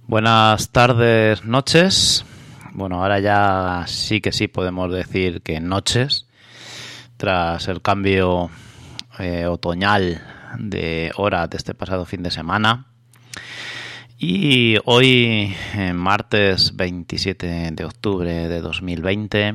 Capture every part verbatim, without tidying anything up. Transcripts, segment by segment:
Buenas tardes, noches. Bueno, ahora ya sí que sí podemos decir que noches, tras el cambio eh, otoñal de hora de este pasado fin de semana. Y hoy, eh, martes veintisiete de octubre de dos mil veinte,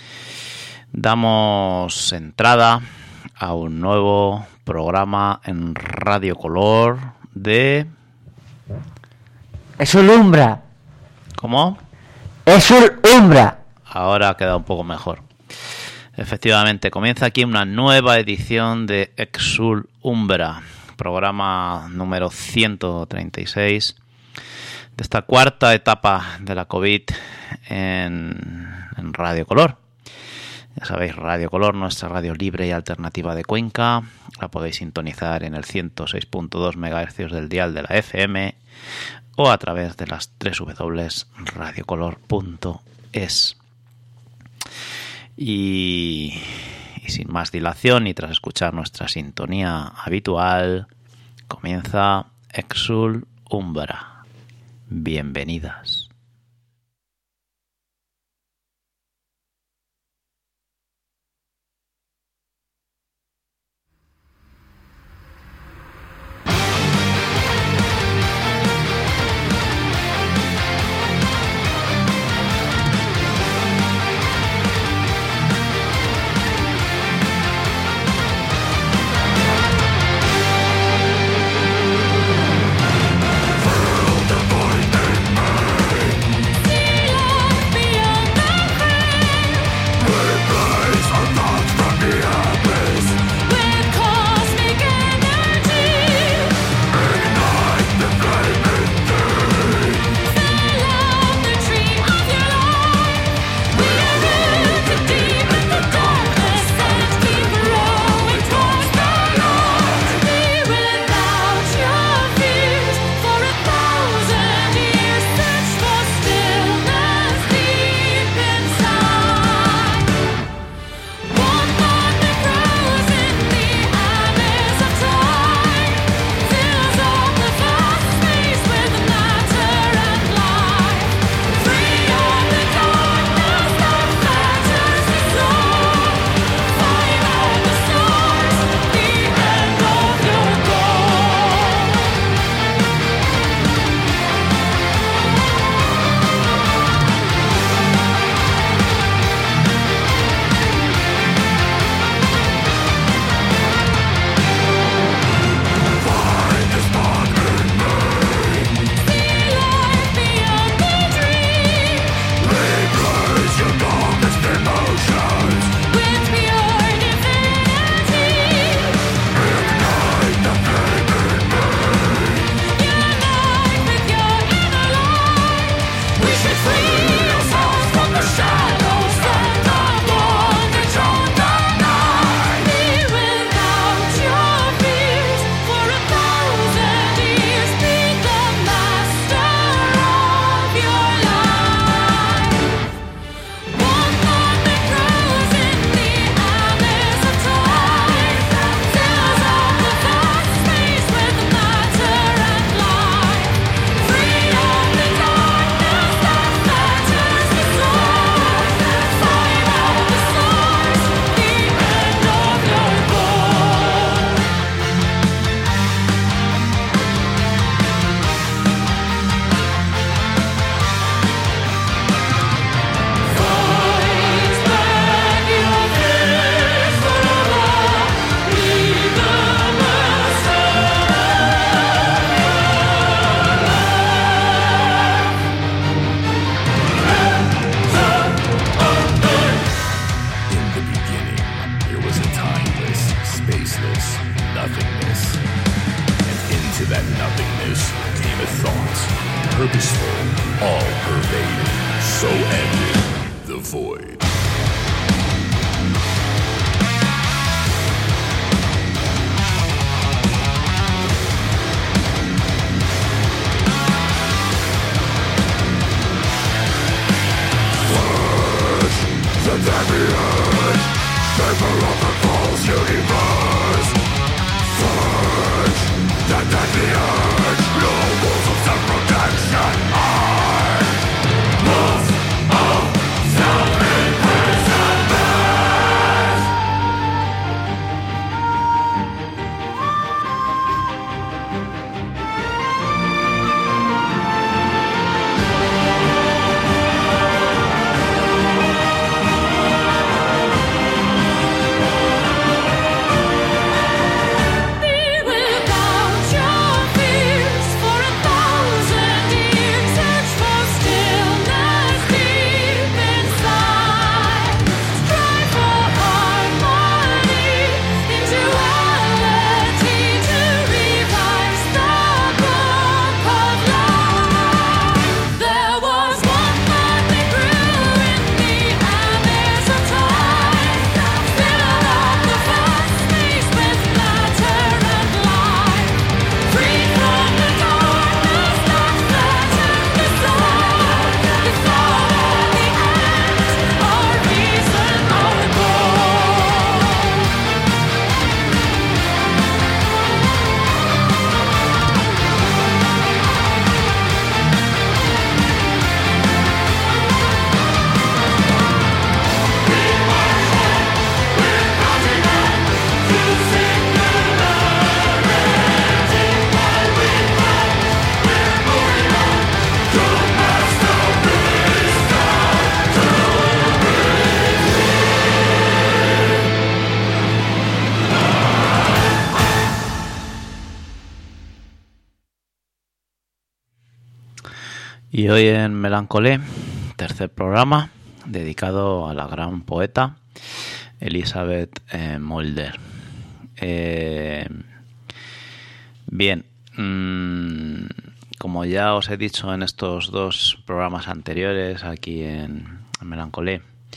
damos entrada a un nuevo programa en Radio Color de... Es un Umbra. ¿Cómo? Es un Umbra. Ahora ha quedado un poco mejor. Efectivamente, comienza aquí una nueva edición de Exul Umbra, programa número ciento treinta y seis de esta cuarta etapa de la COVID en, en Radio Color. Ya sabéis, Radio Color, nuestra radio libre y alternativa de Cuenca, la podéis sintonizar en el ciento seis punto dos megahercios del dial de la F M o a través de las doble u doble u doble u punto radio color punto es. Y, y sin más dilación y tras escuchar nuestra sintonía habitual, comienza Exul Umbra. Bienvenidas. The deadly urge, no rules of self-protection. Y hoy en Melancolé, tercer programa, dedicado a la gran poeta Elizabeth eh, Mulder. Eh, bien, mmm, como ya os he dicho en estos dos programas anteriores aquí en, en Melancolé,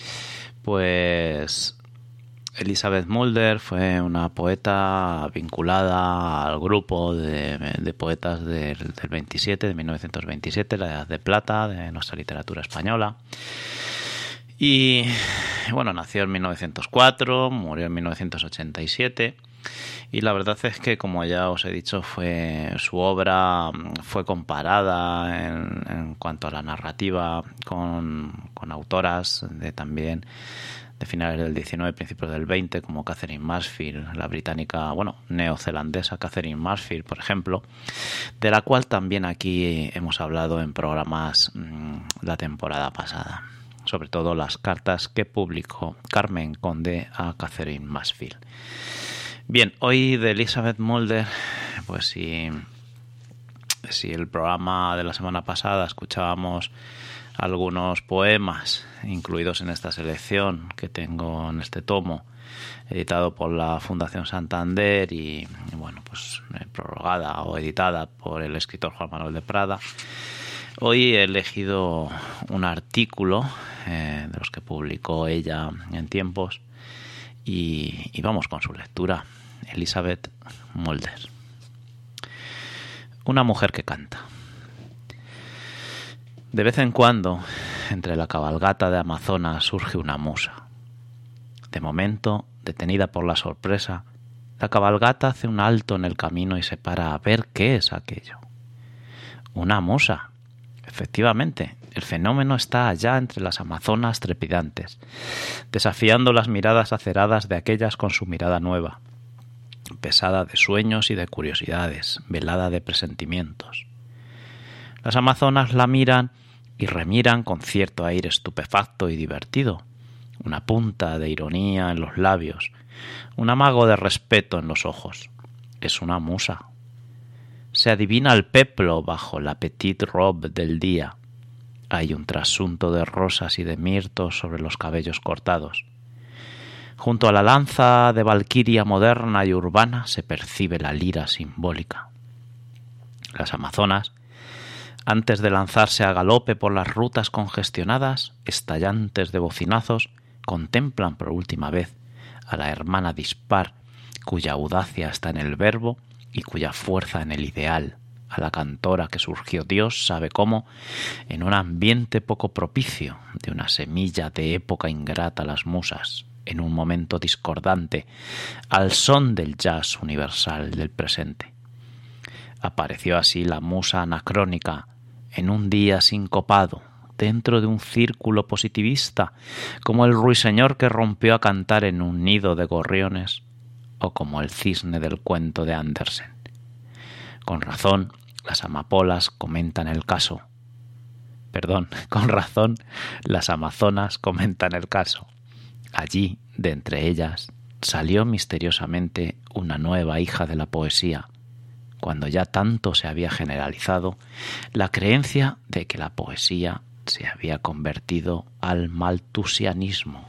pues Elizabeth Mulder fue una poeta vinculada al grupo de, de poetas del, del veintisiete, de mil novecientos veintisiete, la Edad de Plata de nuestra literatura española. Y bueno, nació en mil novecientos cuatro, murió en mil novecientos ochenta y siete. Y la verdad es que, como ya os he dicho, fue su obra fue comparada en, en cuanto a la narrativa con, con autoras de también de finales del diecinueve, principios del veinte, como Catherine Mansfield, la británica, bueno, neozelandesa Catherine Mansfield, por ejemplo, de la cual también aquí hemos hablado en programas mmm, la temporada pasada, sobre todo las cartas que publicó Carmen Conde a Catherine Mansfield. Bien, hoy de Elizabeth Mulder, pues si, si el programa de la semana pasada escuchábamos algunos poemas incluidos en esta selección que tengo en este tomo, editado por la Fundación Santander y, y bueno, pues prorrogada o editada por el escritor Juan Manuel de Prada. Hoy he elegido un artículo eh, de los que publicó ella en Tiempos y, y vamos con su lectura. Elizabeth Mulder. Una mujer que canta. De vez en cuando, entre la cabalgata de Amazonas surge una musa. De momento, detenida por la sorpresa, la cabalgata hace un alto en el camino y se para a ver qué es aquello. Una musa. Efectivamente, el fenómeno está allá entre las amazonas trepidantes, desafiando las miradas aceradas de aquellas con su mirada nueva, pesada de sueños y de curiosidades, velada de presentimientos. Las amazonas la miran y remiran con cierto aire estupefacto y divertido, una punta de ironía en los labios, un amago de respeto en los ojos. Es una musa. Se adivina el peplo bajo la petite robe del día. Hay un trasunto de rosas y de mirtos sobre los cabellos cortados. Junto a la lanza de valquiria moderna y urbana se percibe la lira simbólica. Las amazonas, antes de lanzarse a galope por las rutas congestionadas, estallantes de bocinazos, contemplan por última vez a la hermana dispar, cuya audacia está en el verbo y cuya fuerza en el ideal, a la cantora que surgió Dios sabe cómo, en un ambiente poco propicio de una semilla de época ingrata a las musas, en un momento discordante, al son del jazz universal del presente. Apareció así la musa anacrónica, en un día sincopado, dentro de un círculo positivista, como el ruiseñor que rompió a cantar en un nido de gorriones, o como el cisne del cuento de Andersen. Con razón, las amapolas comentan el caso. Perdón, con razón, las amazonas comentan el caso. Allí, de entre ellas, salió misteriosamente una nueva hija de la poesía, cuando ya tanto se había generalizado la creencia de que la poesía se había convertido al malthusianismo.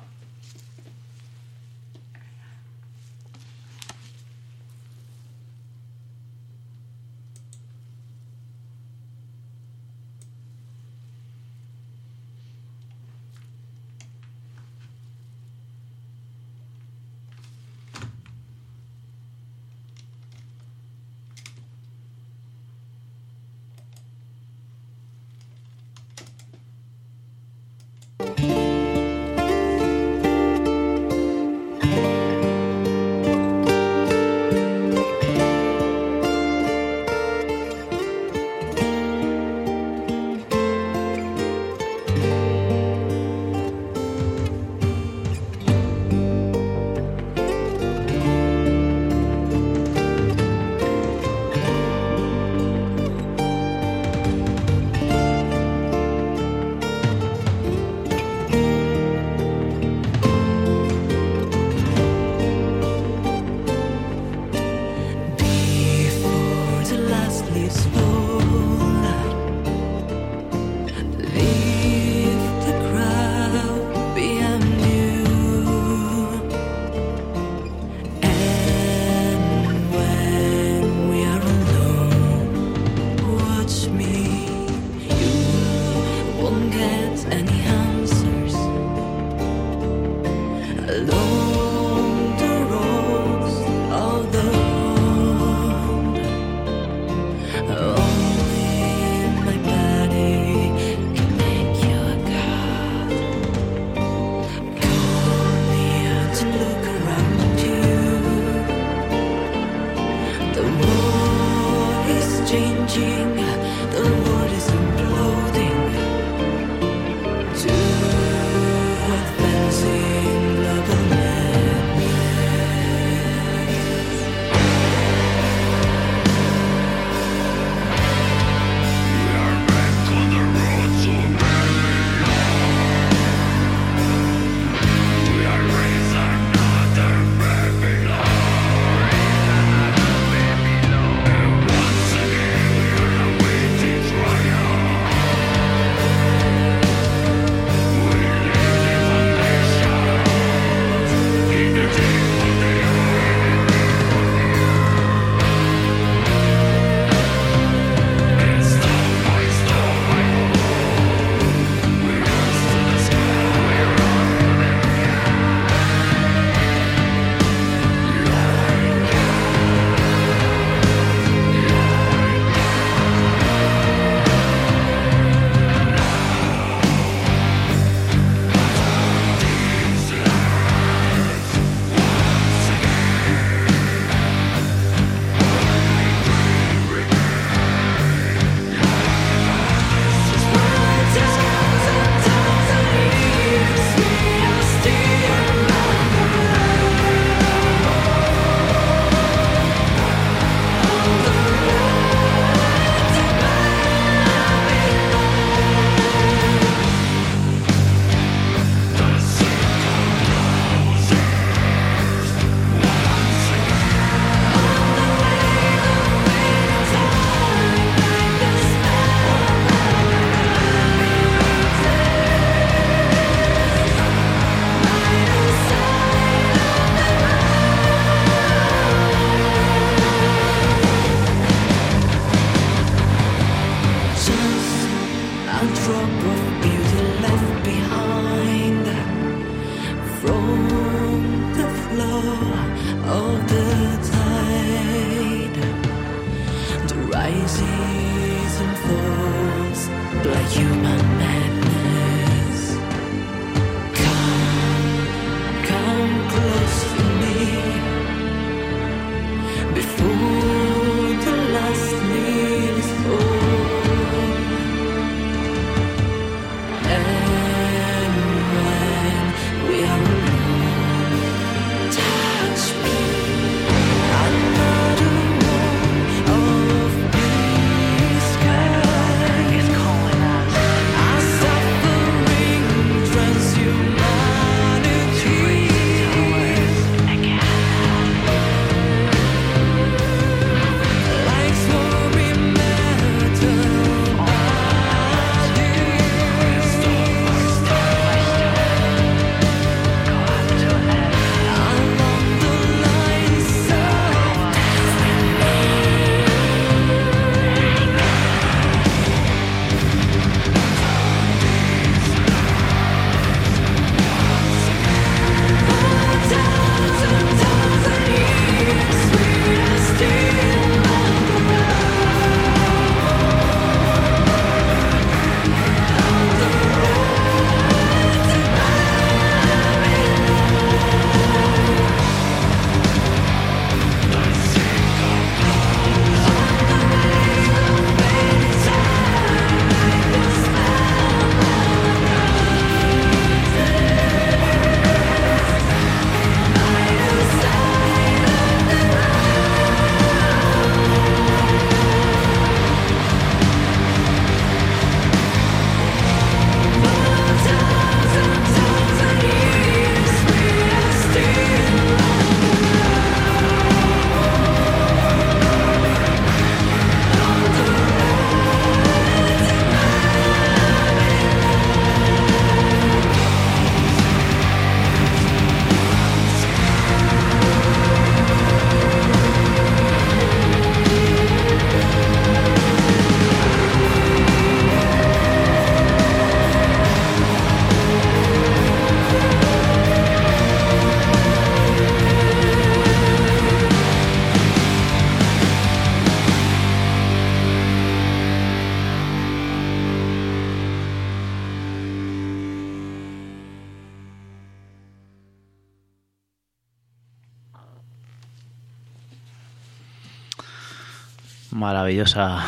Maravillosa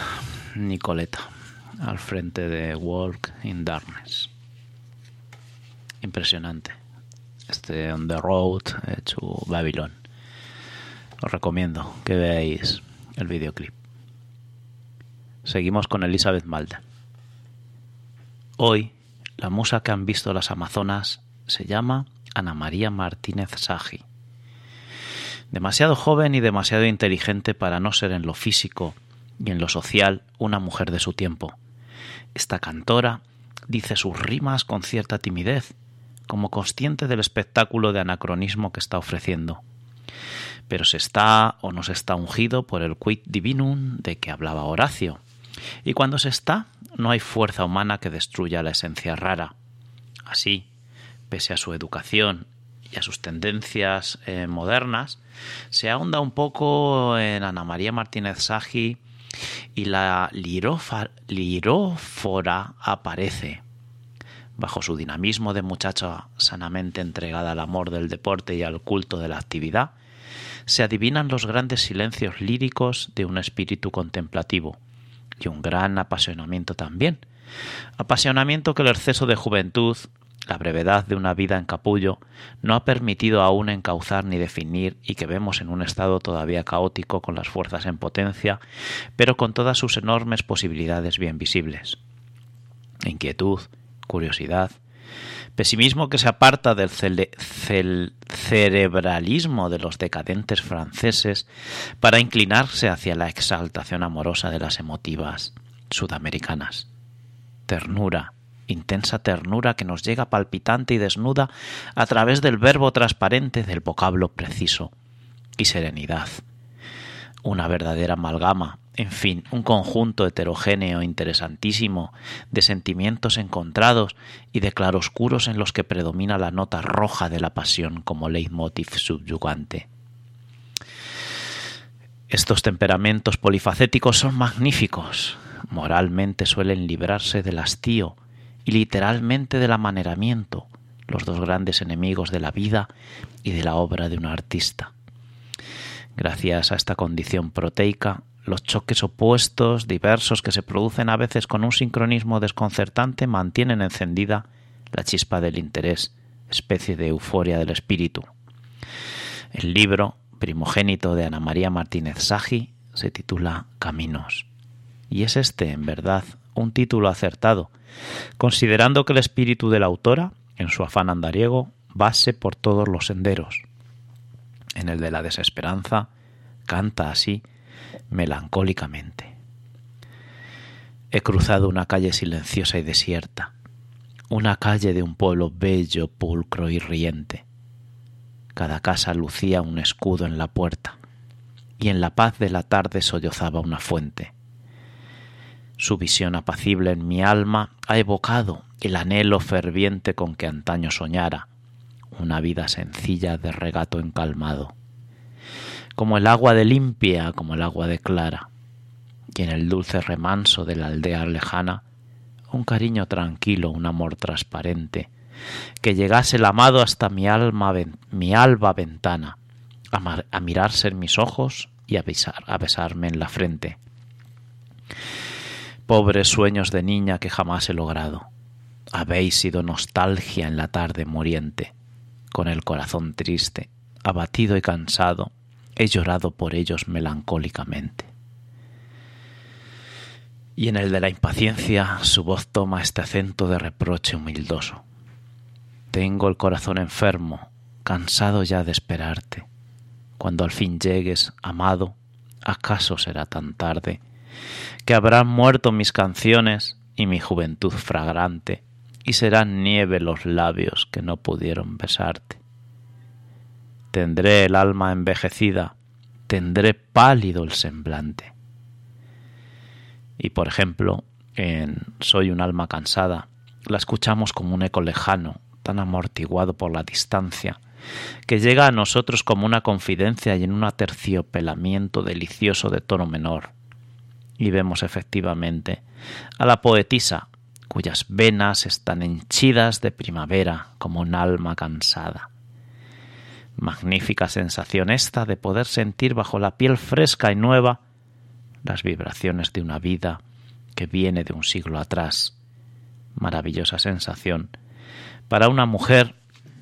Nicoleta al frente de Walk in Darkness. Impresionante. Este On the Road to Babylon. Os recomiendo que veáis el videoclip. Seguimos con Elizabeth Malden. Hoy, la musa que han visto las Amazonas se llama Ana María Martínez Sagi. Demasiado joven y demasiado inteligente para no ser en lo físico y en lo social una mujer de su tiempo. Esta cantora dice sus rimas con cierta timidez, como consciente del espectáculo de anacronismo que está ofreciendo. Pero se está o no se está ungido por el quid divinum de que hablaba Horacio. Y cuando se está, no hay fuerza humana que destruya la esencia rara. Así, pese a su educación y a sus tendencias eh, modernas, se ahonda un poco en Ana María Martínez Sagi y la lirofa, lirófora aparece. Bajo su dinamismo de muchacha sanamente entregada al amor del deporte y al culto de la actividad, se adivinan los grandes silencios líricos de un espíritu contemplativo y un gran apasionamiento también. Apasionamiento que el exceso de juventud, la brevedad de una vida en capullo, no ha permitido aún encauzar ni definir y que vemos en un estado todavía caótico con las fuerzas en potencia, pero con todas sus enormes posibilidades bien visibles. Inquietud, curiosidad, pesimismo que se aparta del cele- cel- cerebralismo de los decadentes franceses para inclinarse hacia la exaltación amorosa de las emotivas sudamericanas. Ternura, intensa ternura que nos llega palpitante y desnuda a través del verbo transparente del vocablo preciso, y serenidad. Una verdadera amalgama en fin, un conjunto heterogéneo interesantísimo de sentimientos encontrados y de claroscuros en los que predomina la nota roja de la pasión como leitmotiv subyugante. Estos temperamentos polifacéticos son magníficos. Moralmente suelen librarse del hastío y literalmente del amaneramiento, los dos grandes enemigos de la vida y de la obra de un artista. Gracias a esta condición proteica, los choques opuestos, diversos, que se producen a veces con un sincronismo desconcertante, mantienen encendida la chispa del interés, especie de euforia del espíritu. El libro, primogénito de Ana María Martínez Sagi, se titula Caminos. Y es este, en verdad, un título acertado, considerando que el espíritu de la autora, en su afán andariego, vase por todos los senderos. En el de la desesperanza, canta así, melancólicamente. He cruzado una calle silenciosa y desierta, una calle de un pueblo bello, pulcro y riente. Cada casa lucía un escudo en la puerta, y en la paz de la tarde sollozaba una fuente. Su visión apacible en mi alma ha evocado el anhelo ferviente con que antaño soñara, una vida sencilla de regato encalmado, como el agua de limpia, como el agua de clara, y en el dulce remanso de la aldea lejana, un cariño tranquilo, un amor transparente, que llegase el amado hasta mi alma, mi alba ventana, a, mar, a mirarse en mis ojos y a, besar, a besarme en la frente. Pobres sueños de niña que jamás he logrado, habéis sido nostalgia en la tarde muriente. Con el corazón triste, abatido y cansado, he llorado por ellos melancólicamente. Y en el de la impaciencia su voz toma este acento de reproche humildoso. Tengo el corazón enfermo, cansado ya de esperarte. Cuando al fin llegues, amado, ¿acaso será tan tarde? Que habrán muerto mis canciones y mi juventud fragrante, y serán nieve los labios que no pudieron besarte. Tendré el alma envejecida, tendré pálido el semblante. Y por ejemplo, en Soy un alma cansada, la escuchamos como un eco lejano, tan amortiguado por la distancia, que llega a nosotros como una confidencia y en un aterciopelamiento delicioso de tono menor. Y vemos efectivamente a la poetisa, cuyas venas están henchidas de primavera como un alma cansada. Magnífica sensación esta de poder sentir bajo la piel fresca y nueva las vibraciones de una vida que viene de un siglo atrás. Maravillosa sensación para una mujer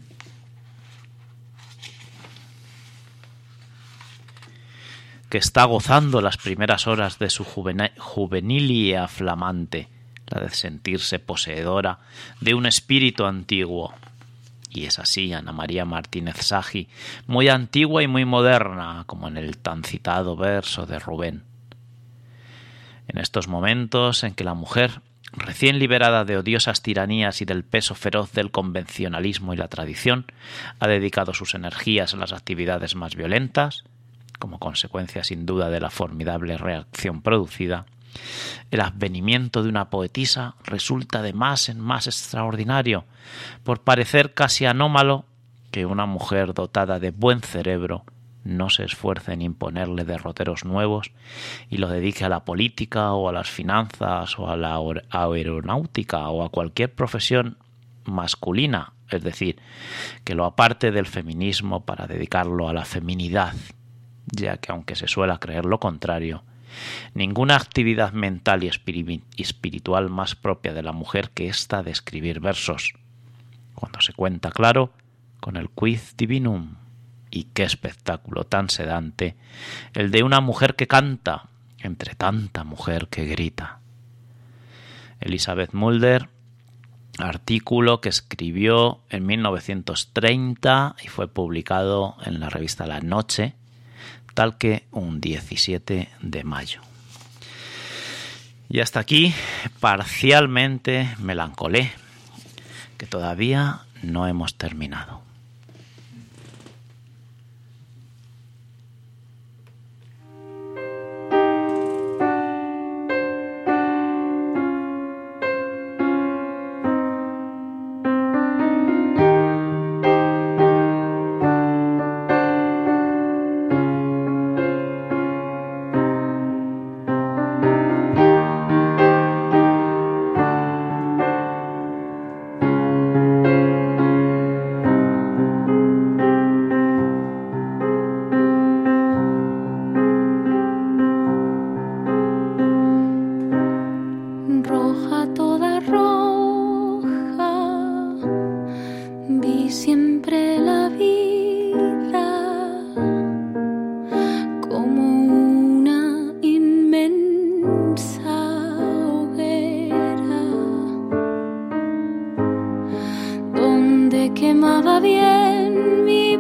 que está gozando las primeras horas de su juvenilia flamante, la de sentirse poseedora de un espíritu antiguo. Y es así Ana María Martínez Sagi, muy antigua y muy moderna, como en el tan citado verso de Rubén. En estos momentos en que la mujer, recién liberada de odiosas tiranías y del peso feroz del convencionalismo y la tradición, ha dedicado sus energías a las actividades más violentas, como consecuencia sin duda de la formidable reacción producida, el advenimiento de una poetisa resulta de más en más extraordinario, por parecer casi anómalo que una mujer dotada de buen cerebro no se esfuerce en imponerle derroteros nuevos y lo dedique a la política o a las finanzas o a la aeronáutica o a cualquier profesión masculina, es decir, que lo aparte del feminismo para dedicarlo a la feminidad, ya que aunque se suele creer lo contrario, ninguna actividad mental y espiritual más propia de la mujer que esta de escribir versos, cuando se cuenta claro con el quid divinum. Y qué espectáculo tan sedante el de una mujer que canta entre tanta mujer que grita. Elizabeth Mulder, artículo que escribió en mil novecientos treinta y fue publicado en la revista La Noche, tal que un diecisiete de mayo. Y hasta aquí, parcialmente Melancolé, que todavía no hemos terminado. roja, toda roja, vi siempre la vida como una inmensa hoguera donde quemaba bien mi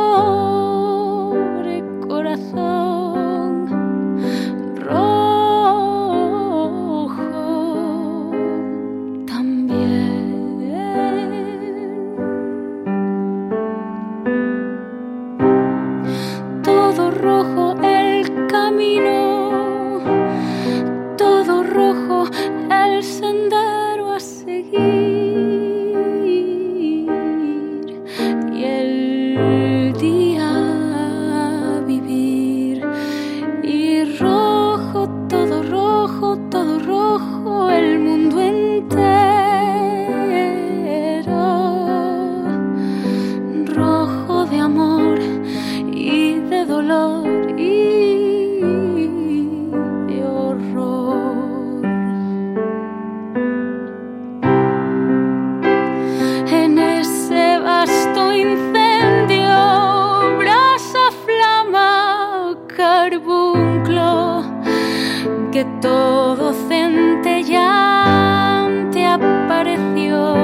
pobre corazón rojo también. Todo rojo el camino, todo rojo el sendero a seguir. Todo rojo, el mundo entero, rojo de amor y de dolor y de horror. En ese vasto incendio, brasa, flama, carbunclo, que todo centellante apareció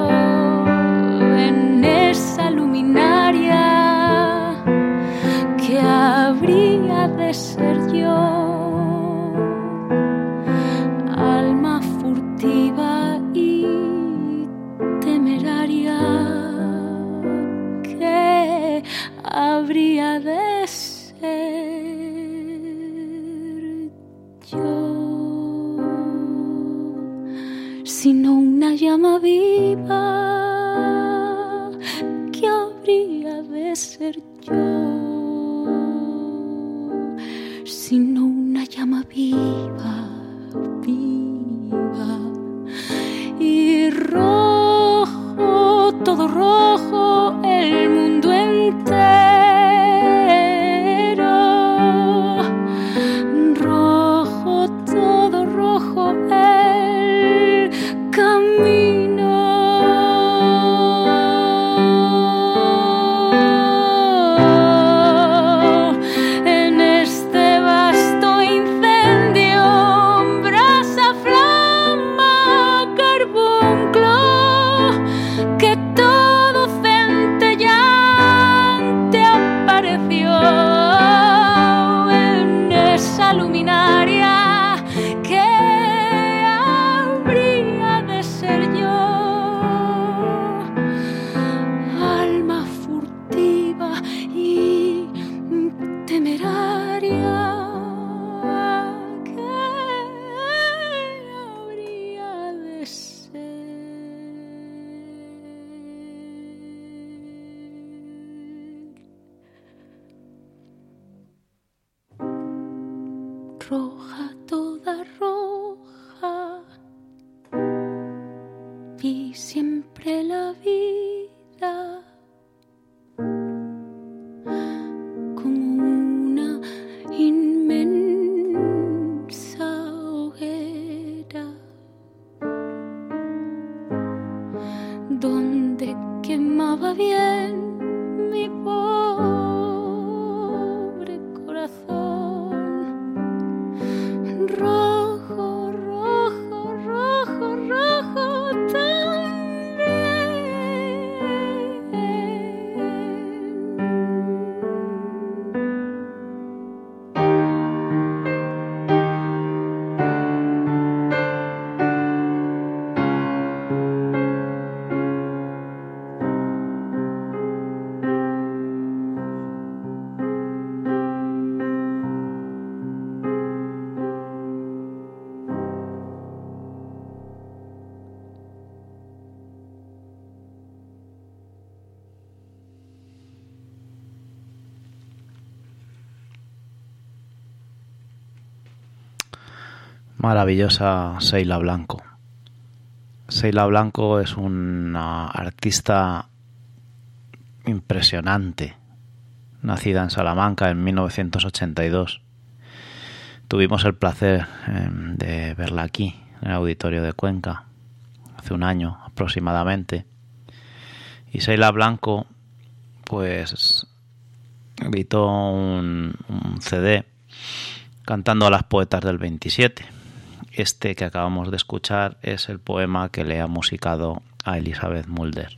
en esa luminaria que habría de ser yo, alma furtiva y temeraria que habría de ser yo, sino una llama viva que habría de ser yo, sino una llama viva, viva y rojo, todo rojo, el mundo entero. Todo rojo el camino. En este vasto incendio, brasa, flama, carbunclo, que todo centellante apareció en esa luminaria que habría de ser yo, alma furtiva y temeraria que habría de ser roja, toda roja, vi siempre la vida como una inmensa hoguera donde quemaba bien mi pobre corazón rojo, rojo, rojo, rojo Maravillosa Sheila Blanco. Sheila Blanco es una artista impresionante, nacida en Salamanca en mil novecientos ochenta y dos. Tuvimos el placer eh, de verla aquí en el auditorio de Cuenca, hace un año aproximadamente. Y Sheila Blanco, pues, editó un, un C D cantando a las poetas del veintisiete. Este que acabamos de escuchar es el poema que le ha musicado a Elizabeth Mulder.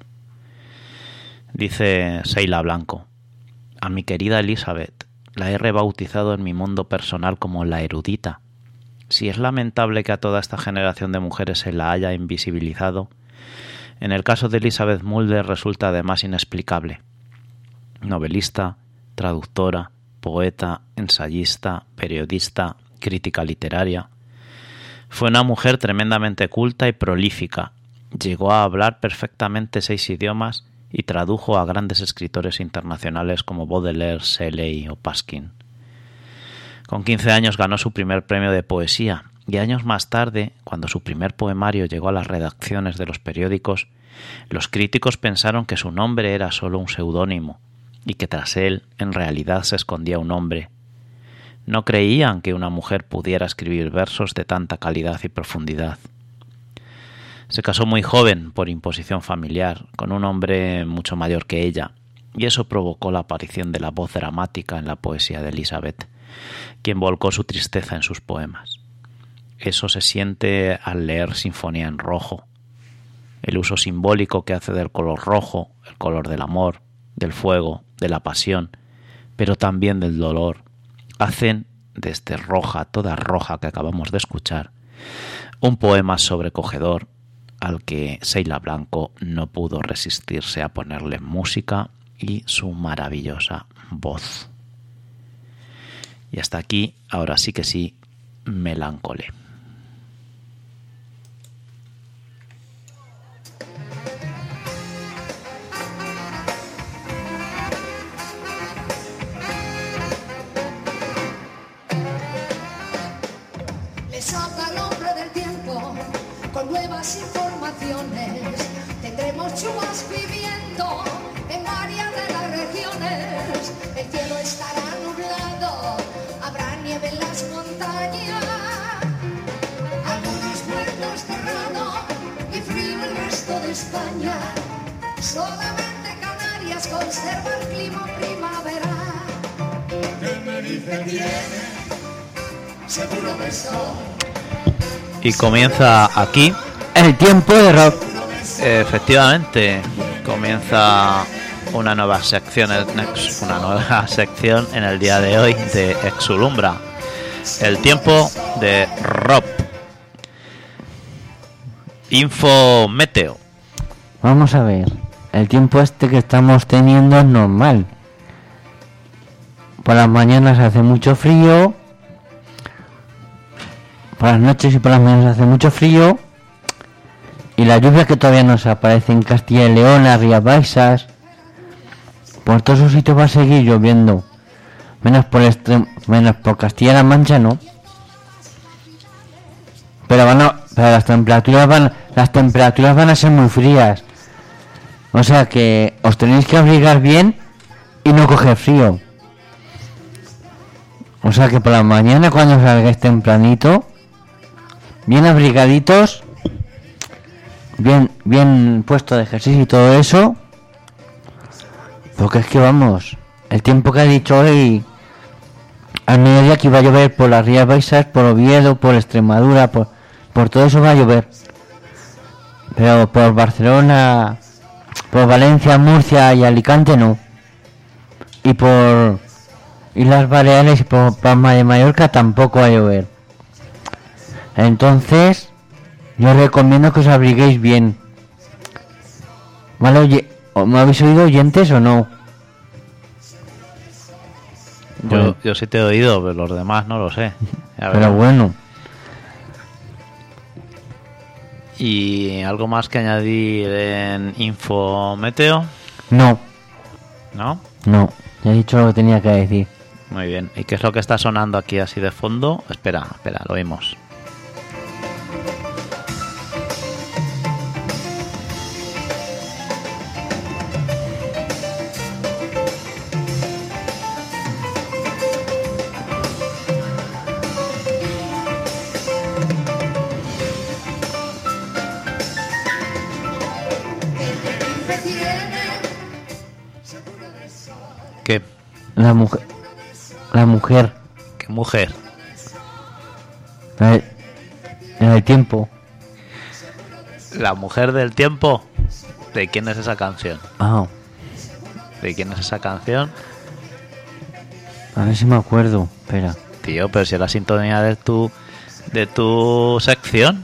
Dice Sheila Blanco: a mi querida Elizabeth la he rebautizado en mi mundo personal como la erudita. Si es lamentable que a toda esta generación de mujeres se la haya invisibilizado, en el caso de Elizabeth Mulder resulta además inexplicable. Novelista, traductora, poeta, ensayista, periodista, crítica literaria. Fue una mujer tremendamente culta y prolífica. Llegó a hablar perfectamente seis idiomas y tradujo a grandes escritores internacionales como Baudelaire, Shelley o Pasquin. Con quince años ganó su primer premio de poesía y años más tarde, cuando su primer poemario llegó a las redacciones de los periódicos, los críticos pensaron que su nombre era solo un seudónimo y que tras él en realidad se escondía un hombre. No creían que una mujer pudiera escribir versos de tanta calidad y profundidad. Se casó muy joven por imposición familiar, con un hombre mucho mayor que ella, y eso provocó la aparición de la voz dramática en la poesía de Elizabeth, quien volcó su tristeza en sus poemas. Eso se siente al leer Sinfonía en Rojo. El uso simbólico que hace del color rojo, el color del amor, del fuego, de la pasión, pero también del dolor, hacen desde Roja, toda roja que acabamos de escuchar, un poema sobrecogedor al que Sheila Blanco no pudo resistirse a ponerle música y su maravillosa voz. Y hasta aquí, ahora sí que sí, Melancolé. Informaciones, tendremos chubas viviendo en varias de las regiones. El cielo estará nublado, habrá nieve en las montañas, algunos puertos cerrados y frío el resto de España. Solamente Canarias conserva el clima primaveral. Tenerife tiene seguro de sol. Y comienza aquí El tiempo de rock. Efectivamente, comienza una nueva sección, una nueva sección en el día de hoy de Exulumbra, el tiempo de rock. Info meteo. Vamos a ver. El tiempo este que estamos teniendo es normal. Por las mañanas hace mucho frío. Por las noches y por las mañanas hace mucho frío. Y la lluvia que todavía no se aparece en Castilla y León, las Rías Baixas, por todos esos sitios va a seguir lloviendo. Menos por extremo, menos por Castilla-La Mancha, no. Pero van a, pero las temperaturas van, las temperaturas van a ser muy frías. O sea que os tenéis que abrigar bien y no coger frío. O sea que por la mañana cuando salgáis tempranito, bien abrigaditos, bien bien puesto de ejercicio y todo eso, porque es que vamos, el tiempo que ha dicho hoy al mediodía que iba a llover por las Rías Baixas, por Oviedo, por Extremadura, por, por todo eso va a llover, pero por Barcelona, por Valencia, Murcia y Alicante no, y por Islas Baleares y por Palma de Mallorca tampoco va a llover. Entonces yo os recomiendo que os abriguéis bien. ¿Vale? Oye, ¿me habéis oído, oyentes, o no? Yo, Bueno. yo sí te he oído, pero los demás no lo sé. Ya Pero veremos. bueno, ¿Y algo más que añadir en Info Meteo? no, ¿No? no. Ya he dicho lo que tenía que decir. Muy bien. ¿Y qué es lo que está sonando aquí así de fondo? Espera, espera, lo oímos. golpe tiene. ¿Qué? La mujer. La mujer. ¿Qué mujer? La de- la del tiempo. ¿La mujer del tiempo? ¿De quién es esa canción? Ah, ¿De quién es esa canción? a ver si me acuerdo. Espera. Tío, pero si es la sintonía de tu de tu sección.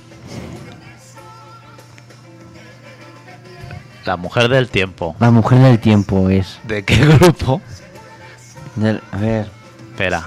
La mujer del tiempo. La mujer del tiempo es. ¿De qué grupo? del- a ver. Espera.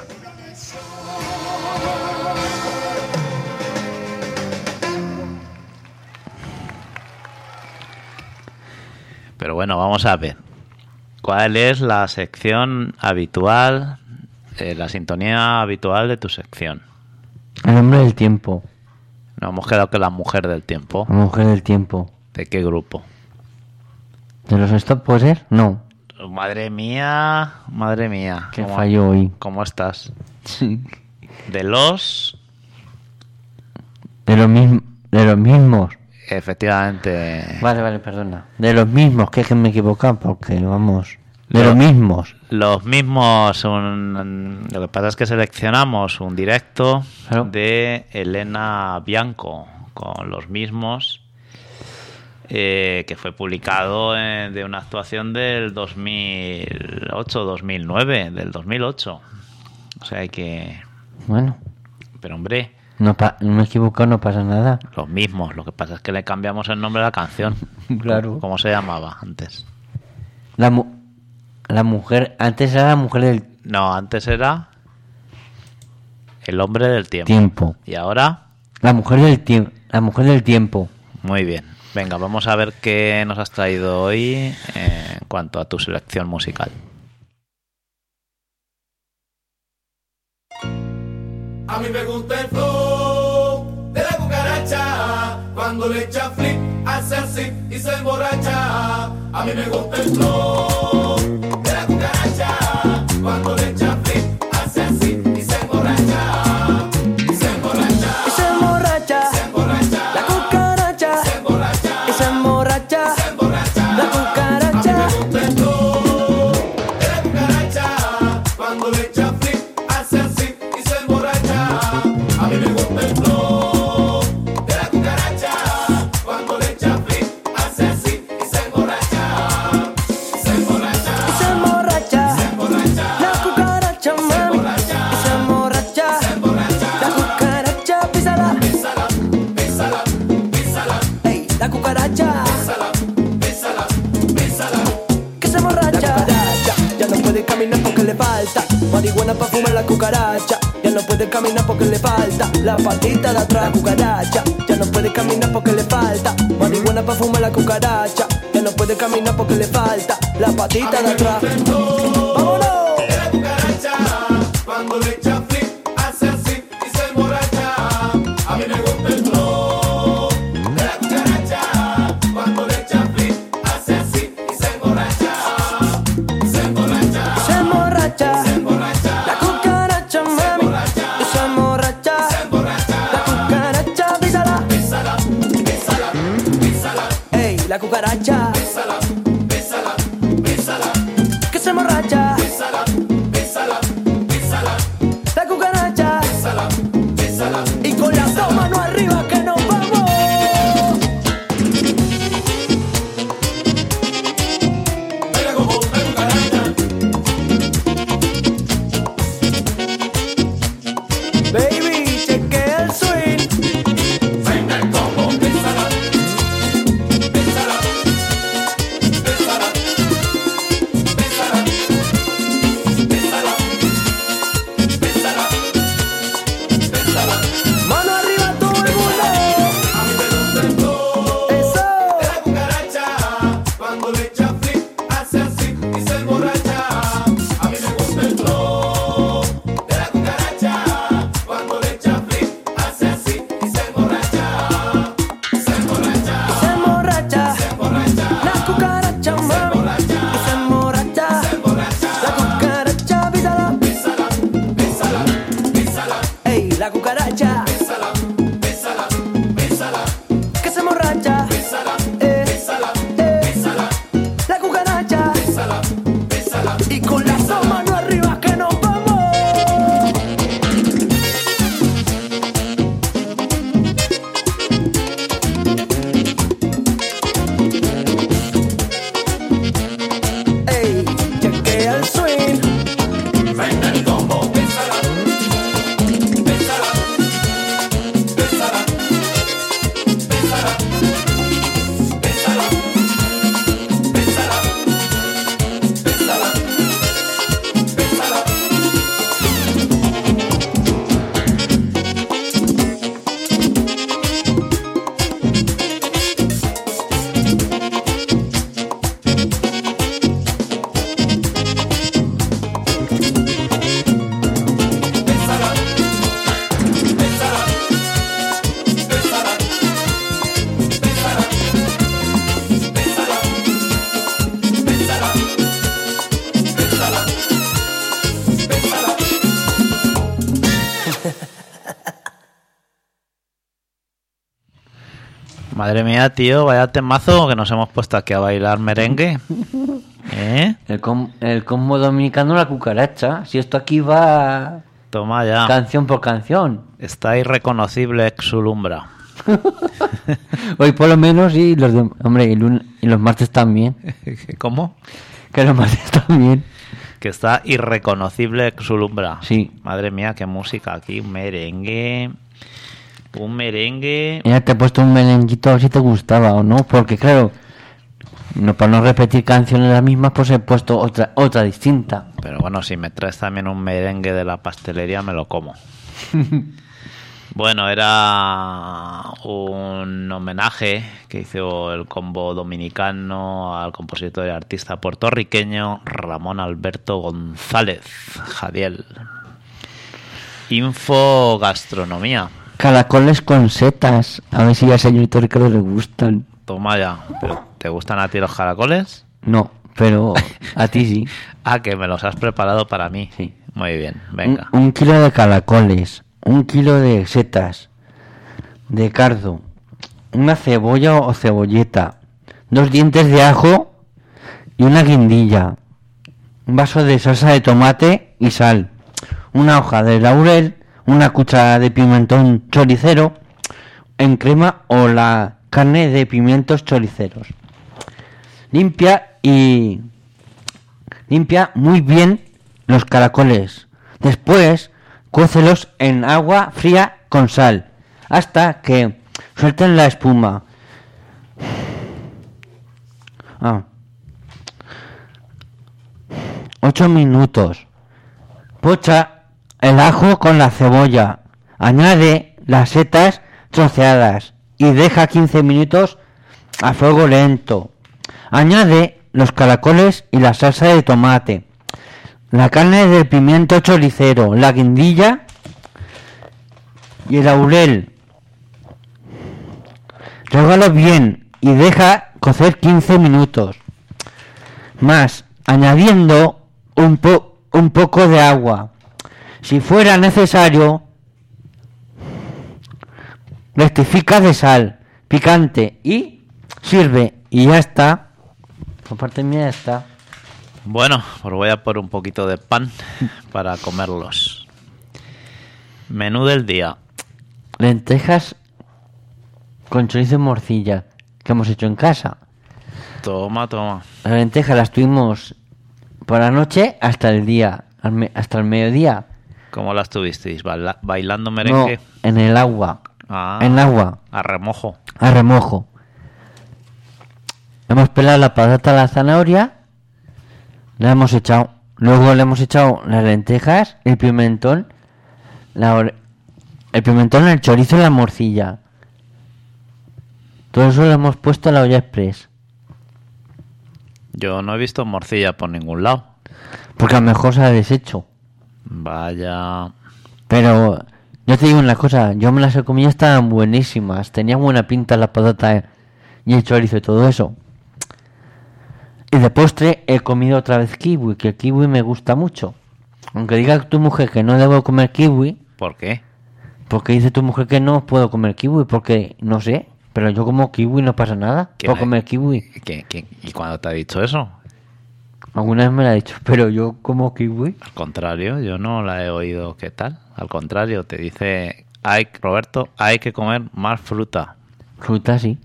Pero bueno, vamos a ver. ¿Cuál es la sección habitual, eh, la sintonía habitual de tu sección? El hombre del tiempo. Nos hemos quedado que la mujer del tiempo. La mujer del tiempo. ¿De qué grupo? ¿De los Stop puede ser? No. Madre mía, madre mía. Que ¿Cómo- fallo hoy. ¿Cómo estás? Sí. De los... De los mismos. De los mismos. Efectivamente. Vale, vale, perdona. De los mismos, que es que me he equivocado, porque vamos. De Lo- los mismos. Los mismos, un- lo que pasa es que seleccionamos un directo Claro. de Elena Bianco con los mismos, eh, que fue publicado eh, de una actuación del dos mil ocho, dos mil nueve, del dos mil ocho. O sea que, Bueno, pero hombre, no, pa- no me he equivocado, no pasa nada. los mismos. Lo que pasa es que le cambiamos el nombre a la canción. Claro. ¿Cómo, cómo se llamaba antes? La, mu- la mujer, antes era la mujer del No, antes era El hombre del tiempo. tiempo. Y ahora... La mujer del tiempo. La mujer del tiempo. Muy bien. Venga, vamos a ver qué nos has traído hoy eh, en cuanto a tu selección musical. A mí me gusta el flow de la cucaracha. Cuando le echa flip, hace así y se emborracha. A mí me gusta el flow de la cucaracha. Cuando le echa flip, hace así y se emborracha. Se emborracha. Y se emborracha, Se emborracha. la cucaracha, Se emborracha. y se emborracha, Se emborracha. la A mí cucaracha. me gusta el flow de la cucaracha. Cuando le echa flip, hace así y se emborracha. A mí me gusta el flow de la cucaracha. Cuando le echa flip, hace así y se emborracha. Se emborracha. Y se emborracha, Se emborracha. la cucaracha, mami, y se emborracha, Se emborracha. la cucaracha, písala, Písala, písala, písala, ey, la cucaracha, písala, písala, písala. que se emborracha. Ya no puede caminar porque le falta marihuana pa' fumar la cucaracha. Ya no puede caminar porque le falta la patita de atrás. La cucaracha, ya no puede caminar porque le falta marihuana pa' fumar la cucaracha. Ya no puede caminar porque le falta la patita de atrás. ¡Vámonos! De la cucaracha, cuando le echa flip, hace así y se emborracha. A mí me gusta el flow de la cucaracha, cuando le echa flip, hace así y se emborracha. Se emborracha, Se emborracha, se emborracha, la cucaracha, mami, y se emborracha, se emborracha. la cucaracha, písala, Písala, písala, písala, ey, la cucaracha, písala, písala, písala, que se emborracha, písala, písala, písala, la cucaracha, písala, písala. y con las dos manos arriba que nos vamos. Baila como una cucaracha. Baby, chequea el swing, Venga el combo, písala, písala, písala, písala, písala, písala, písala. mano arriba todo el mundo. A mí me gusta el flow Eso, de la cucaracha. Cuando le echa flip, hace así y se emborracha. A mí me gusta el flow de la cucaracha. Cuando le echa flip, hace así y se emborracha. Se emborracha, se emborracha, se emborracha, la cucaracha, mami, y se emborracha, se emborracha. la cucaracha, písala, Písala, písala, písala, ey, la cucaracha, písala, písala, písala, que se emborracha, písala, eh, písala, eh, písala. Madre mía, tío, vaya temazo que nos hemos puesto aquí a bailar merengue. ¿Eh? El, com el combo dominicano La Cucaracha. Si esto aquí va Toma ya. canción por canción. Está irreconocible Exulumbra. Hoy por lo menos y los de, hombre, y, lun y los martes también. ¿Cómo? Que los martes también. Que está irreconocible Exulumbra. Sí. Madre mía, qué música aquí. Un merengue. Un merengue. Ya te he puesto un merenguito a ver si te gustaba o no. Porque claro, no, para no repetir canciones las mismas, pues he puesto otra otra distinta. Pero bueno, si me traes también un merengue de la pastelería, me lo como. Bueno, era un homenaje que hizo el combo dominicano al compositor y artista puertorriqueño Ramón Alberto González Jadiel. Info gastronomía. Caracoles con setas. A ver si al señorito Ricardo le gustan. Toma ya. ¿Pero ¿te gustan a ti los caracoles? No, pero a ti sí. Ah, que me los has preparado para mí. Sí. Muy bien, Un, venga. un kilo de caracoles, un kilo de setas, de cardo, una cebolla o cebolleta, dos dientes de ajo y una guindilla, un vaso de salsa de tomate y sal, una hoja de laurel, una cuchara de pimentón choricero en crema o la carne de pimientos choriceros. Limpia y limpia muy bien los caracoles. Después, cuécelos en agua fría con sal hasta que suelten la espuma. Ah. ocho minutos. Pocha el ajo con la cebolla. Añade las setas troceadas y deja quince minutos a fuego lento. Añade los caracoles y la salsa de tomate, la carne del pimiento choricero, la guindilla y el laurel. Régalo bien y deja cocer quince minutos más, añadiendo un, po un poco de agua. Si fuera necesario, rectifica de sal, picante y sirve. Y ya está. Por parte mía ya está. Bueno, pues voy a por un poquito de pan para comerlos. Menú del día. Lentejas con chorizo y morcilla que hemos hecho en casa. Toma, toma. Las lentejas las tuvimos por la noche hasta el día, al me- hasta el mediodía. ¿Cómo las tuvisteis? Baila- ¿Bailando No, merengue? en el agua. Ah, En agua, a remojo. a remojo. Hemos pelado la patata a la zanahoria, la hemos echado. Luego le hemos echado las lentejas, el pimentón, la ore- el pimentón, el chorizo y la morcilla. Todo eso lo hemos puesto en la olla express. Yo no he visto morcilla por ningún lado. Porque a lo mejor se ha deshecho. Vaya. Pero yo te digo una cosa, yo me las he comido, estaban buenísimas. Tenía buena pinta la patata y el chorizo y todo eso. Y de postre he comido otra vez kiwi, que el kiwi me gusta mucho. Aunque diga tu mujer que no debo comer kiwi, ¿Por qué? porque dice tu mujer que no puedo comer kiwi, porque no sé, pero yo como kiwi no pasa nada. ¿Qué Puedo me- comer kiwi. ¿Qué, qué? ¿Y cuándo te ha dicho eso? Alguna vez me la ha dicho, pero yo como kiwi. Al contrario, yo no la he oído. ¿Qué tal? Al contrario, te dice, hay, Roberto, hay que comer más fruta. Fruta sí,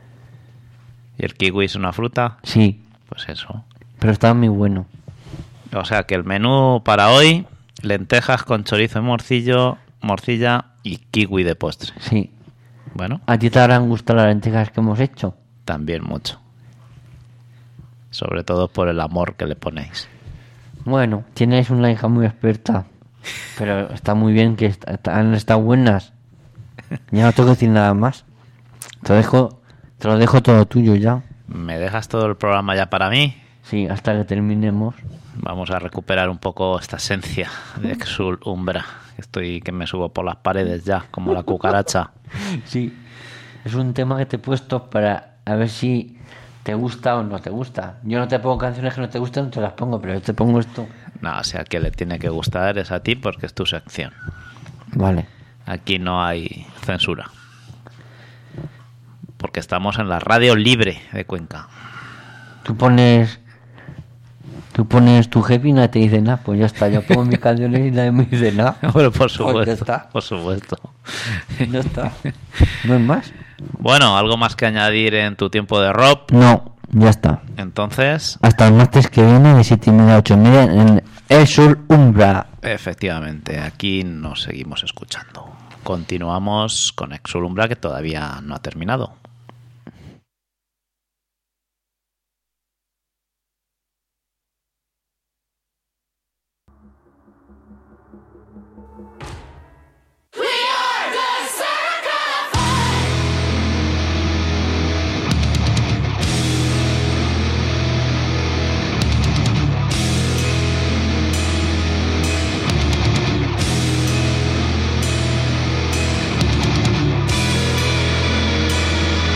¿Y el kiwi es una fruta? sí, Pues eso. pero estaba muy bueno. O sea que el menú para hoy, lentejas con chorizo y morcillo, morcilla y kiwi de postre. Sí. Bueno, ¿A ti te habrán gustado las lentejas que hemos hecho? también mucho. Sobre todo por el amor que le ponéis. Bueno, tienes una hija muy experta, pero está muy bien que est- est- han estado buenas. Ya no tengo que decir nada más. Te lo dejo, te lo dejo todo tuyo ya. ¿Me dejas todo el programa ya para mí? Sí, hasta que terminemos. Vamos a recuperar un poco esta esencia de Exul Umbra. Estoy que me subo por las paredes ya, como la cucaracha. Sí. Es un tema que te he puesto para a ver si te gusta o no te gusta. Yo no te pongo canciones que no te gustan, no te las pongo, pero yo te pongo esto. No, o sea, que le tiene que gustar es a ti porque es tu sección. Vale. Aquí no hay censura. porque estamos en la radio libre de Cuenca. Tú pones... Tú pones tu jefe y nadie te dice nada. Pues ya está, yo pongo mis canciones y nadie me dice nada. Bueno, por Pues supuesto. ya está. Por supuesto. Ya está. ¿No es más? Bueno, ¿algo más que añadir en tu tiempo de rock? No, ya está. Entonces, Hasta el martes que viene de siete y media a ocho y media en Exul Umbra. efectivamente, aquí nos seguimos escuchando. Continuamos con Exul Umbra, que todavía no ha terminado. We're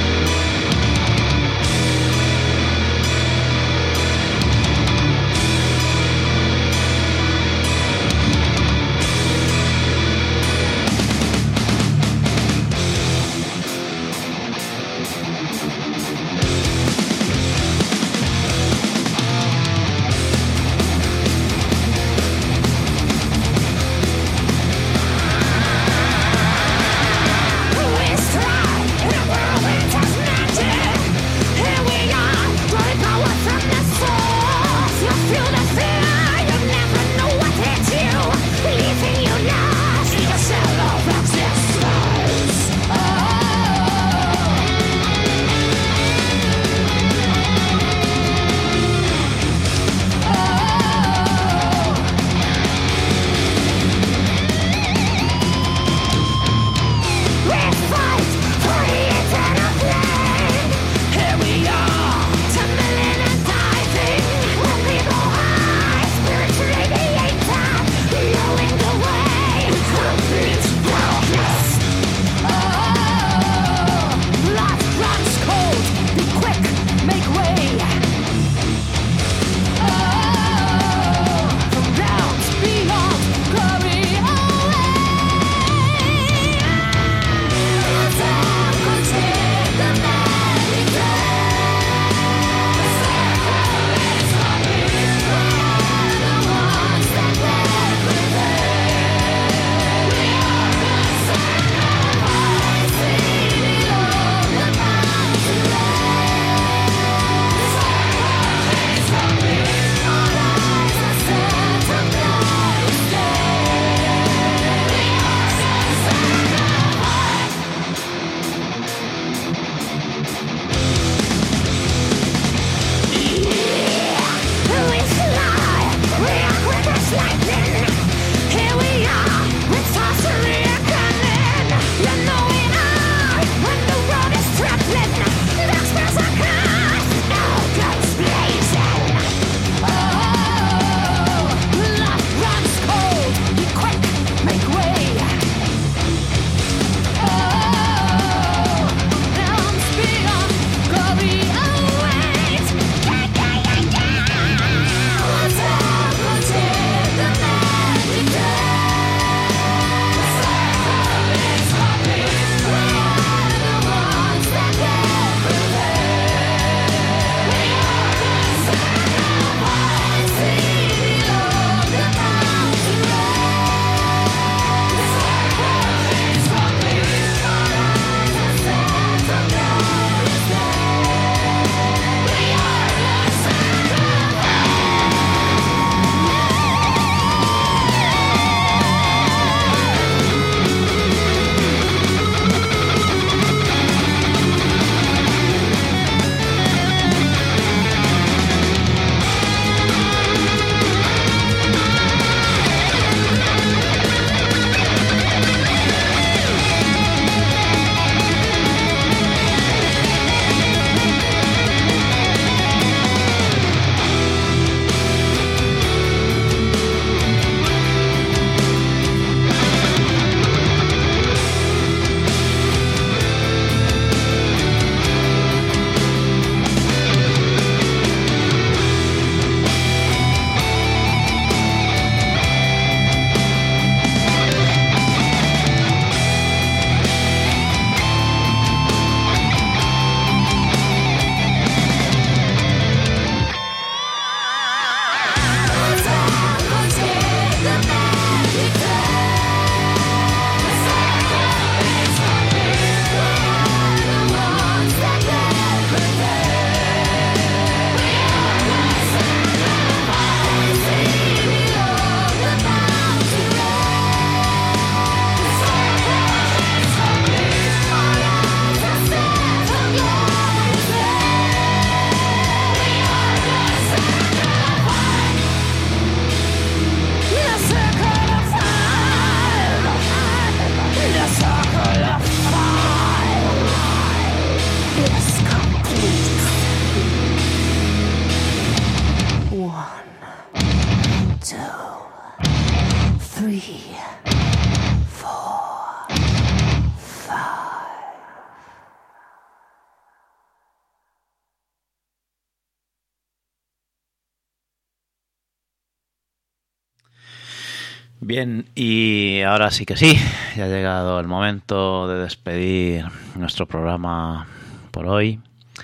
Bien, y ahora sí que sí, ya ha llegado el momento de despedir nuestro programa por hoy.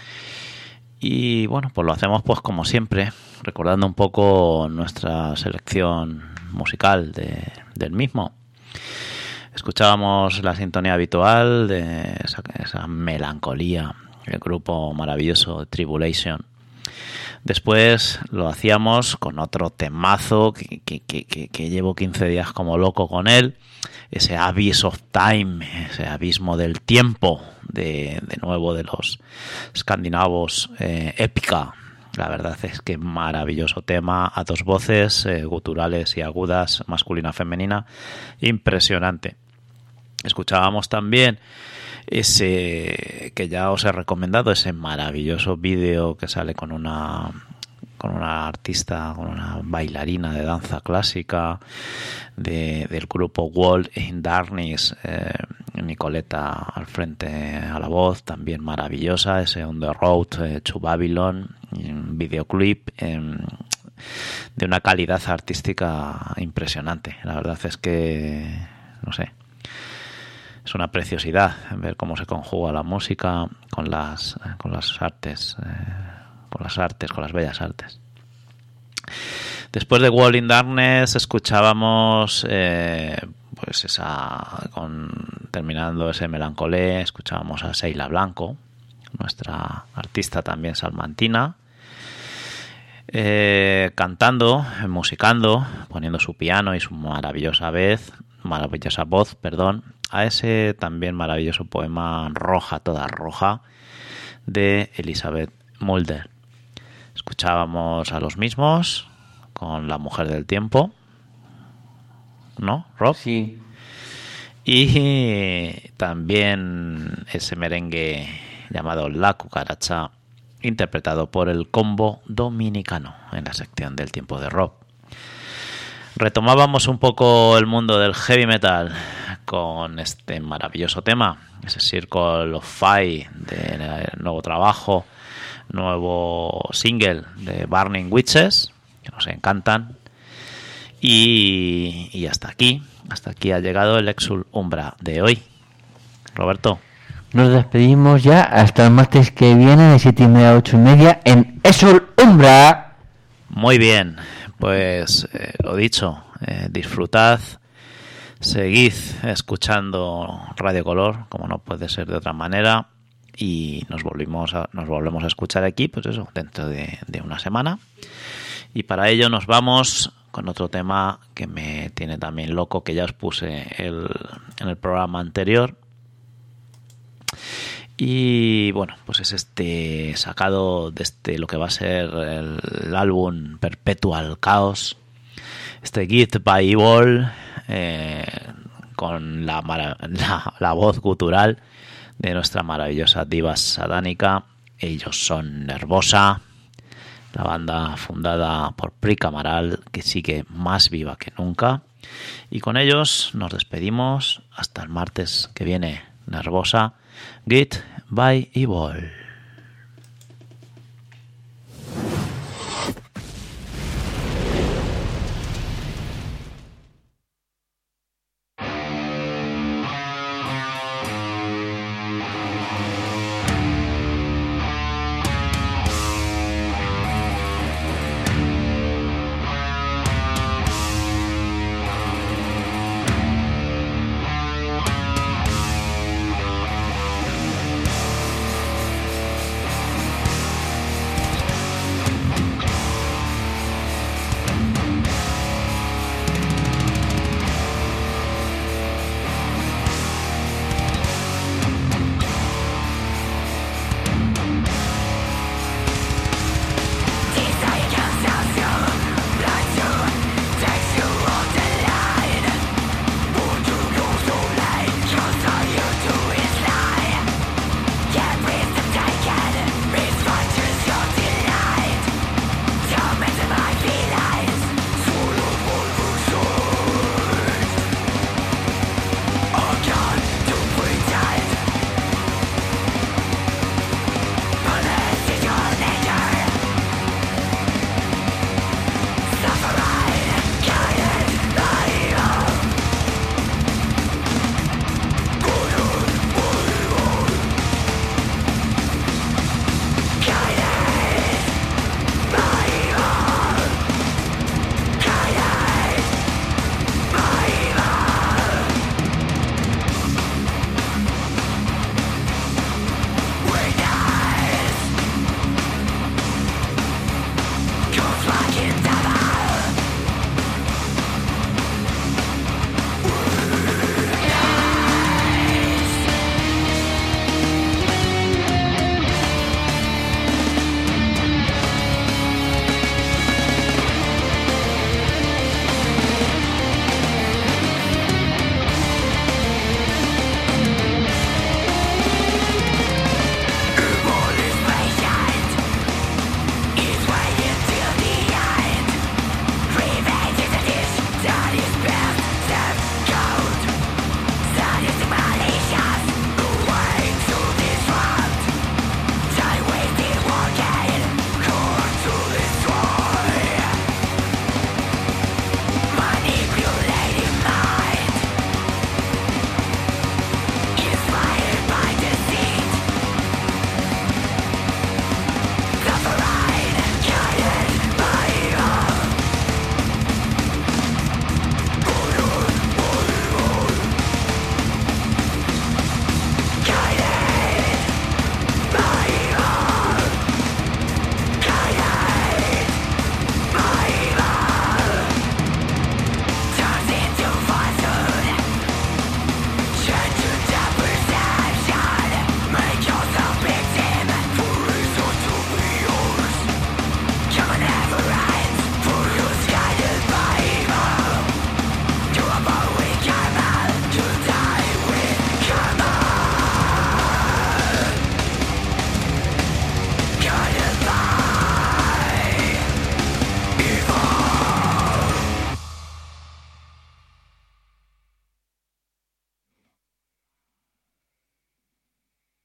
Y bueno, pues lo hacemos pues como siempre, recordando un poco nuestra selección musical de, del mismo. Escuchábamos la sintonía habitual de esa, esa melancolía, el grupo maravilloso Tribulation. Después lo hacíamos con otro temazo que, que, que, que llevo quince días como loco con él, ese Abyss of Time, ese abismo del tiempo, de, de nuevo de los escandinavos, eh, Épica. La verdad es que maravilloso tema, a dos voces, eh, guturales y agudas, masculina, femenina, impresionante. Escuchábamos también ese que ya os he recomendado, ese maravilloso vídeo que sale con una con una artista, con una bailarina de danza clásica de, del grupo Wall in Darkness, eh, Nicoleta al frente a la voz, también maravillosa, ese On the Road eh, to Babylon, un videoclip eh, de una calidad artística impresionante. La verdad es que, no sé, es una preciosidad ver cómo se conjuga la música con las con las artes, eh, con las artes, con las bellas artes. Después de Wall in Darkness escuchábamos, eh, pues esa, con terminando ese melancolé, escuchábamos a Sheila Blanco, nuestra artista también salmantina, eh, cantando, musicando, poniendo su piano y su maravillosa voz, maravillosa voz, perdón. A ese también maravilloso poema Roja, toda roja, de Elizabeth Mulder. Escuchábamos a los mismos con La mujer del tiempo, ¿no, Rob? Sí. Y también ese merengue llamado La Cucaracha, interpretado por el Combo Dominicano en la sección del tiempo de Rob. Retomábamos un poco el mundo del heavy metal con este maravilloso tema, ese Circle of Fire de nuevo trabajo, nuevo single de Burning Witches, que nos encantan. Y, y hasta aquí, hasta aquí ha llegado el Exul Umbra de hoy. Roberto. Nos despedimos ya hasta el martes que viene de siete y media a ocho y media en Exul Umbra. Muy bien, pues eh, lo dicho, eh, disfrutad, seguid escuchando Radio Color, como no puede ser de otra manera, y nos volvemos a, nos volvemos a escuchar aquí, pues eso, dentro de, de una semana. Y para ello nos vamos con otro tema que me tiene también loco, que ya os puse el, en el programa anterior. Y bueno, pues es este sacado de este lo que va a ser el, el álbum Perpetual Chaos, este Gift by Evil, eh, con la, la, la voz gutural de nuestra maravillosa diva satánica. Ellos son Nervosa, la banda fundada por Pri Camaral, que sigue más viva que nunca. Y con ellos nos despedimos hasta el martes que viene. Nervosa, Get by Evil.